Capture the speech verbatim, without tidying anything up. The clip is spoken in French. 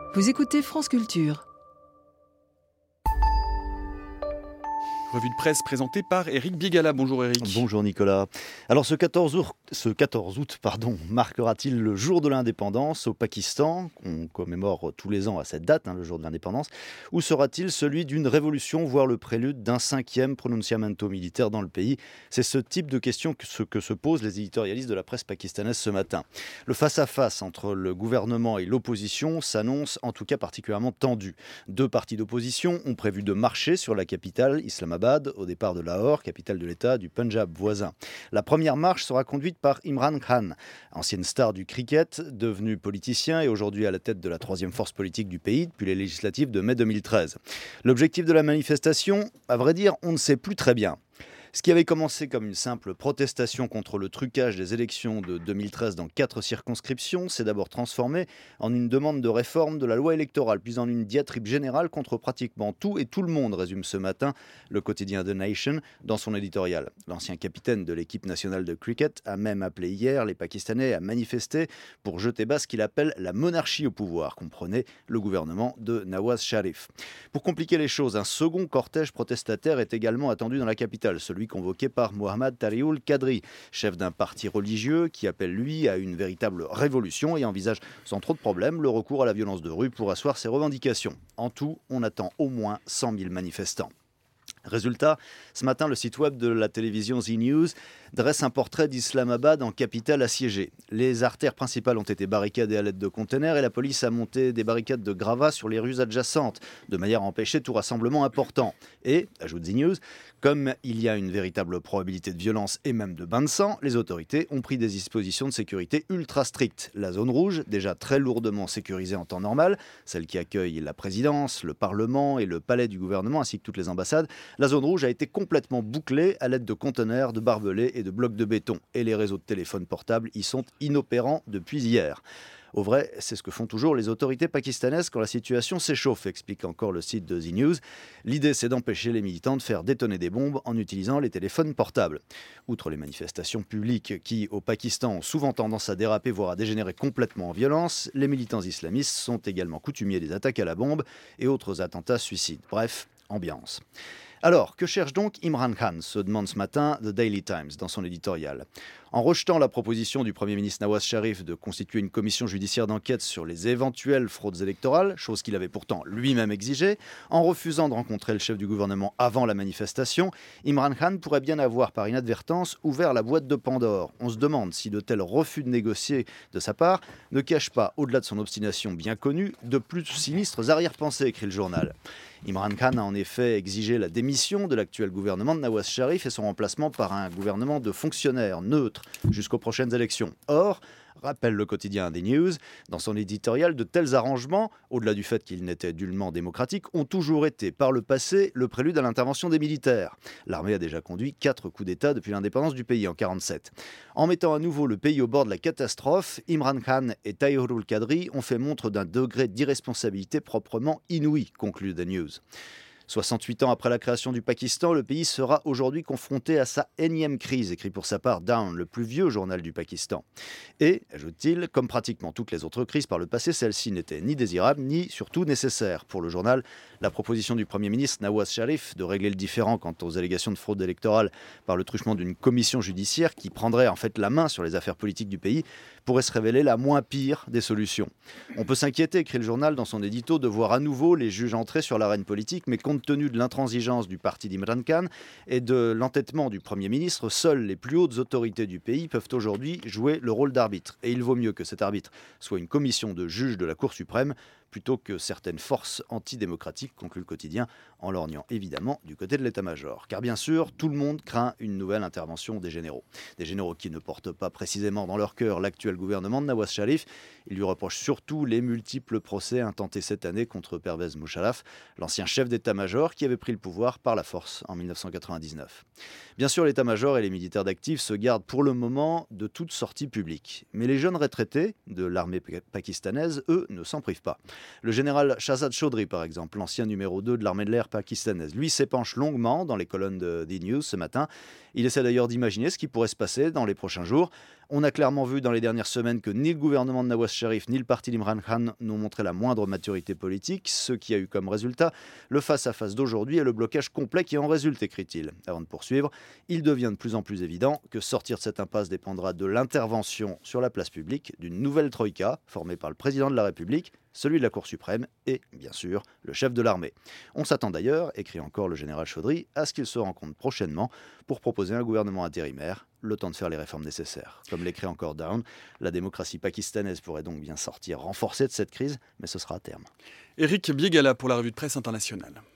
Vous écoutez France Culture. Revue de presse présentée par Éric Bigala. Bonjour Éric. Bonjour Nicolas. Alors ce quatorze août, ce quatorze août pardon, marquera-t-il le jour de l'indépendance au Pakistan? On commémore tous les ans à cette date, hein, le jour de l'indépendance. Ou sera-t-il celui d'une révolution, voire le prélude d'un cinquième pronunciamento militaire dans le pays? C'est ce type de question que se, que se posent les éditorialistes de la presse pakistanaise ce matin. Le face-à-face entre le gouvernement et l'opposition s'annonce en tout cas particulièrement tendu. Deux partis d'opposition ont prévu de marcher sur la capitale, Islamabad, au départ de Lahore, capitale de l'État du Punjab voisin. La première marche sera conduite par Imran Khan, ancienne star du cricket, devenu politicien et aujourd'hui à la tête de la troisième force politique du pays depuis les législatives de mai deux mille treize. L'objectif de la manifestation, à vrai dire, on ne sait plus très bien. Ce qui avait commencé comme une simple protestation contre le trucage des élections de deux mille treize dans quatre circonscriptions s'est d'abord transformé en une demande de réforme de la loi électorale, puis en une diatribe générale contre pratiquement tout et tout le monde, résume ce matin le quotidien The Nation dans son éditorial. L'ancien capitaine de l'équipe nationale de cricket a même appelé hier les Pakistanais à manifester pour jeter bas ce qu'il appelle la monarchie au pouvoir, comprenez le gouvernement de Nawaz Sharif. Pour compliquer les choses, un second cortège protestataire est également attendu dans la capitale, celui convoqué par Mohammad Tariul Qadri, chef d'un parti religieux qui appelle lui à une véritable révolution et envisage sans trop de problèmes le recours à la violence de rue pour asseoir ses revendications. En tout, on attend au moins cent mille manifestants. Résultat, ce matin, le site web de la télévision The News dresse un portrait d'Islamabad en capitale assiégée. Les artères principales ont été barricadées à l'aide de containers et la police a monté des barricades de gravats sur les rues adjacentes, de manière à empêcher tout rassemblement important. Et, ajoute The News, comme il y a une véritable probabilité de violence et même de bain de sang, les autorités ont pris des dispositions de sécurité ultra strictes. La zone rouge, déjà très lourdement sécurisée en temps normal, celle qui accueille la présidence, le parlement et le palais du gouvernement ainsi que toutes les ambassades, la zone rouge a été complètement bouclée à l'aide de conteneurs, de barbelés et de blocs de béton. Et les réseaux de téléphones portables y sont inopérants depuis hier. Au vrai, c'est ce que font toujours les autorités pakistanaises quand la situation s'échauffe, explique encore le site de The News. L'idée, c'est d'empêcher les militants de faire détonner des bombes en utilisant les téléphones portables. Outre les manifestations publiques qui, au Pakistan, ont souvent tendance à déraper, voire à dégénérer complètement en violence, les militants islamistes sont également coutumiers des attaques à la bombe et autres attentats suicides. Bref, ambiance. Alors, que cherche donc Imran Khan, se demande ce matin The Daily Times dans son éditorial. En rejetant la proposition du Premier ministre Nawaz Sharif de constituer une commission judiciaire d'enquête sur les éventuelles fraudes électorales, chose qu'il avait pourtant lui-même exigée, en refusant de rencontrer le chef du gouvernement avant la manifestation, Imran Khan pourrait bien avoir par inadvertance ouvert la boîte de Pandore. On se demande si de tels refus de négocier de sa part ne cachent pas, au-delà de son obstination bien connue, de plus sinistres arrière-pensées, écrit le journal. Imran Khan a en effet exigé la démission de l'actuel gouvernement de Nawaz Sharif et son remplacement par un gouvernement de fonctionnaires neutres jusqu'aux prochaines élections. Or, rappelle le quotidien des News, dans son éditorial, de tels arrangements, au-delà du fait qu'ils n'étaient nullement démocratiques, ont toujours été, par le passé, le prélude à l'intervention des militaires. L'armée a déjà conduit quatre coups d'État depuis l'indépendance du pays en mille neuf cent quarante-sept. En mettant à nouveau le pays au bord de la catastrophe, Imran Khan et Tariul Qadri ont fait montre d'un degré d'irresponsabilité proprement inouï, conclut The News. soixante-huit ans après la création du Pakistan, le pays sera aujourd'hui confronté à sa énième crise, écrit pour sa part Dawn, le plus vieux journal du Pakistan. Et, ajoute-t-il, comme pratiquement toutes les autres crises par le passé, celle-ci n'était ni désirable, ni surtout nécessaire. Pour le journal, la proposition du Premier ministre Nawaz Sharif de régler le différend quant aux allégations de fraude électorale par le truchement d'une commission judiciaire qui prendrait en fait la main sur les affaires politiques du pays pourrait se révéler la moins pire des solutions. On peut s'inquiéter, écrit le journal dans son édito, de voir à nouveau les juges entrer sur l'arène politique, mais compte tenu de l'intransigeance du parti d'Imran Khan et de l'entêtement du Premier ministre, seules les plus hautes autorités du pays peuvent aujourd'hui jouer le rôle d'arbitre. Et il vaut mieux que cet arbitre soit une commission de juges de la Cour suprême plutôt que certaines forces antidémocratiques, conclut le quotidien, en lorgnant évidemment du côté de l'état-major. Car bien sûr, tout le monde craint une nouvelle intervention des généraux. Des généraux qui ne portent pas précisément dans leur cœur l'actuel gouvernement de Nawaz Sharif. Ils lui reprochent surtout les multiples procès intentés cette année contre Pervez Musharraf, l'ancien chef d'état-major qui avait pris le pouvoir par la force en mille neuf cent quatre-vingt-dix-neuf. Bien sûr, l'état-major et les militaires d'actifs se gardent pour le moment de toute sortie publique. Mais les jeunes retraités de l'armée pakistanaise, eux, ne s'en privent pas. Le général Shahzad Chaudhry, par exemple, l'ancien numéro deux de l'armée de l'air pakistanaise, lui s'épanche longuement dans les colonnes de The News ce matin. Il essaie d'ailleurs d'imaginer ce qui pourrait se passer dans les prochains jours. On a clairement vu dans les dernières semaines que ni le gouvernement de Nawaz Sharif ni le parti d'Imran Khan n'ont montré la moindre maturité politique, ce qui a eu comme résultat le face-à-face d'aujourd'hui et le blocage complet qui en résulte, écrit-il. Avant de poursuivre, il devient de plus en plus évident que sortir de cette impasse dépendra de l'intervention sur la place publique d'une nouvelle troïka formée par le président de la République, celui de la Cour suprême et, bien sûr, le chef de l'armée. On s'attend d'ailleurs, écrit encore le général Chaudhry, à ce qu'il se rencontre prochainement pour proposer un gouvernement intérimaire, le temps de faire les réformes nécessaires. Comme l'écrit encore Down, la démocratie pakistanaise pourrait donc bien sortir renforcée de cette crise, mais ce sera à terme. Éric Biégala pour la revue de presse internationale.